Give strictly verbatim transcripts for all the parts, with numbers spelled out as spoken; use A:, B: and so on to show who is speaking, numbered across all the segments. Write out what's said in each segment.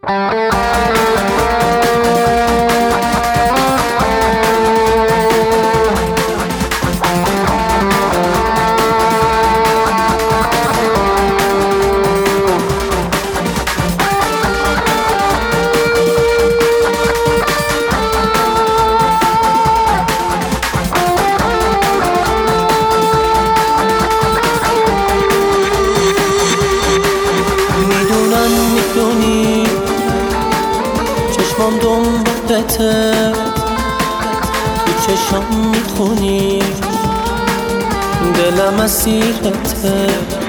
A: چشمام دنبالته تو چشام میخونی دلم اسیرته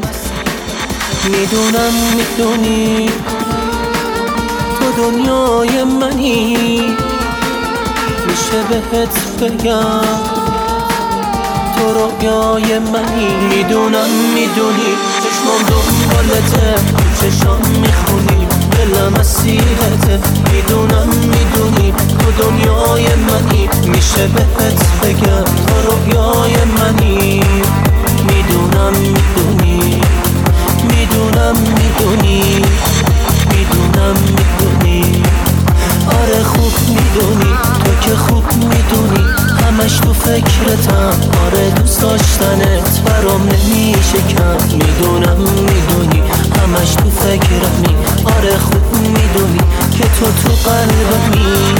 A: میدونم میدونی تو دنیای منی میشه بهت بگم تو رویای منی میدونم میدونی چشمام دنبالته تو چشام میخونی دلم اسیرته میدونم میدونی تو دنیای منی میشه بهت بگم تو رویای منی میدونم میدونی میدونم میدونی میدونم میدونی آره خوب میدونی تو که خوب میدونی همش تو فکرتم آره دوست داشتنت برام نمیشه کم میدونم میدونی همش تو فکرمی آره خوب میدونی که تو تو قلبمی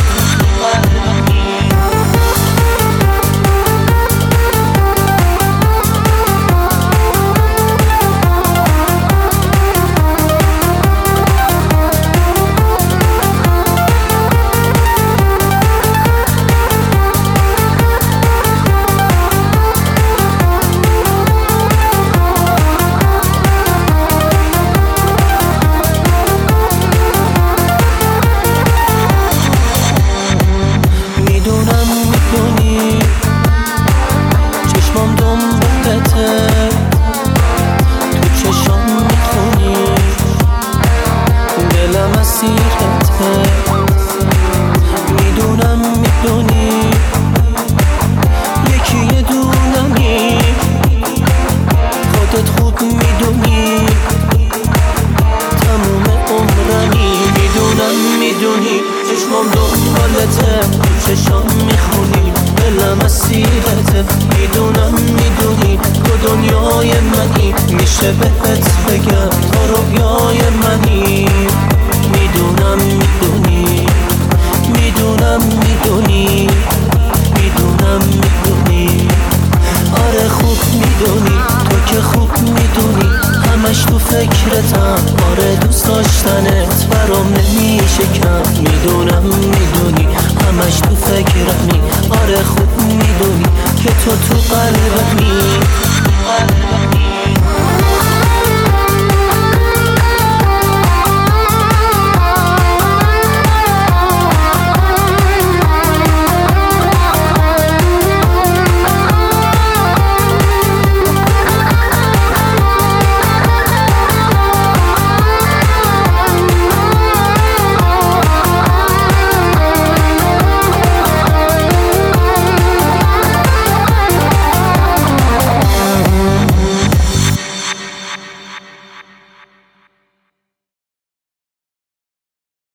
A: چشمام دنبالته تو چشام میخونی دلم اسیرته میدونم میدونی یکی یه دونمی خودت خوب میدونی تموم عمرمی میدونم میدونی چشمام دنبالته تو چشام میخونی دلم اسیرته میدونم میدونی تو دنیای منی میشه بهت بگم تو رویای منی میدونم میدونی میدونم میدونی میدونم میدونی آره خوب میدونی تو که خوب میدونی همش تو فکرتم آره دوست داشتنت برام نمیشه کم میدونم میدونی همش تو فکرمی آره خوب میدونی که تو تو قلبمی